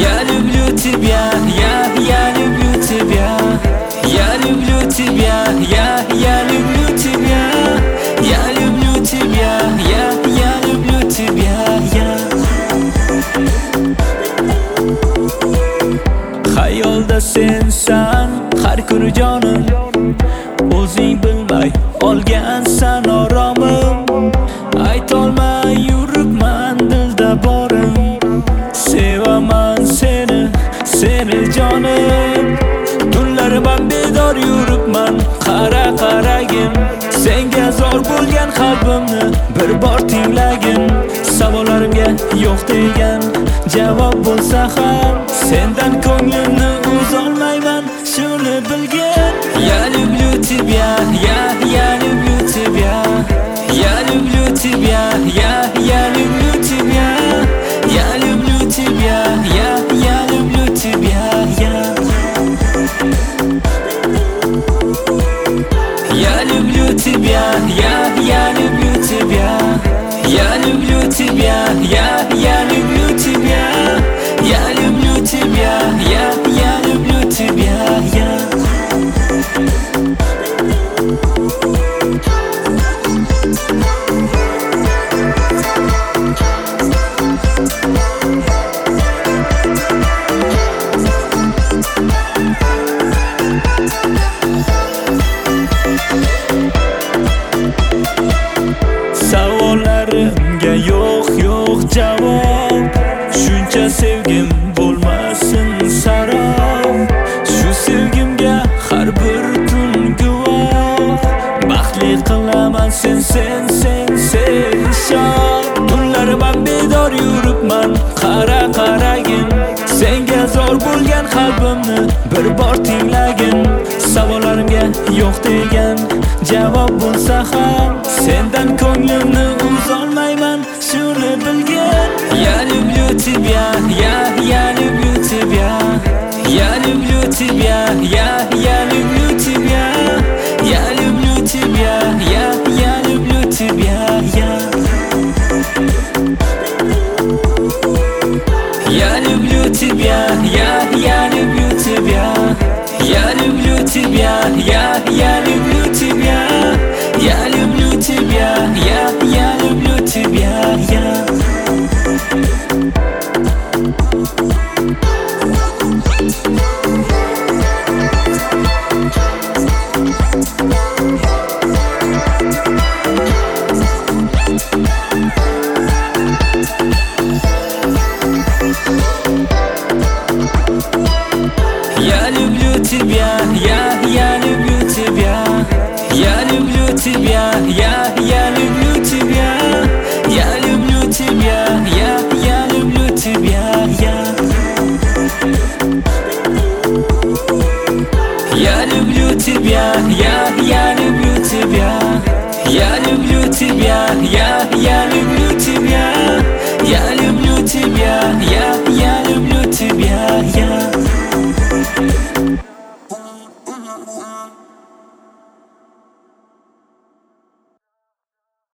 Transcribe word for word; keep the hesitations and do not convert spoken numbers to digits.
Я люблю тебя, я, я люблю тебя. Я люблю тебя, я, я люблю тебя. Я люблю тебя, я, я люблю тебя, я. Xayolda sensan har kuni jonim, o'zing bilmay olgansan oromim. Aytolmay yuribman dilda borim, sevaman seni, seni jonim. Tunlarim bedor yuribman, qara qaragin. Senga zor bo'lgan qalbimni bir bor tinglagin. Savollarimga yo'q degan javob bo'lsa ham, sendan ko'nglimni uzolmayman, shuni bilgin. Я люблю тебя, я, я люблю тебя. Я люблю тебя, я, я люблю тебя. Я люблю тебя, я, я люблю тебя, я. Я люблю тебя, я, я люблю тебя. Я люблю тебя, я, я люблю тебя. Я люблю тебя, я, я люблю тебя, я. Savollarimga yo'q yo'q javob, shuncha sevgim bo'lmasin sarob. Shu sevgimga har bir tun guvoh, baxtli qilaman sen sen sen sen shod. Tunlarim bedor yuribman, qara qaragin. Senga zor bo'lgan qalbimni bir bor tinglagin. Savollarimga yo'q degan javob bo'lsa ham, sendan ko'nglimni uzolmayman, shuni bilgin. Я люблю тебя, я, я люблю тебя. Я люблю тебя, я, я люблю тебя. Я люблю тебя, я, я люблю тебя, я. Я люблю тебя, я, я люблю тебя. Я люблю тебя, я, я люблю тебя. Я люблю тебя, я, я люблю тебя, я. Я люблю тебя, я, я люблю тебя. Я люблю тебя, я, я люблю тебя. Я люблю тебя, я, я люблю тебя, я. Я люблю тебя, я, я люблю тебя. Я люблю тебя, я, я люблю тебя. Я люблю тебя, я.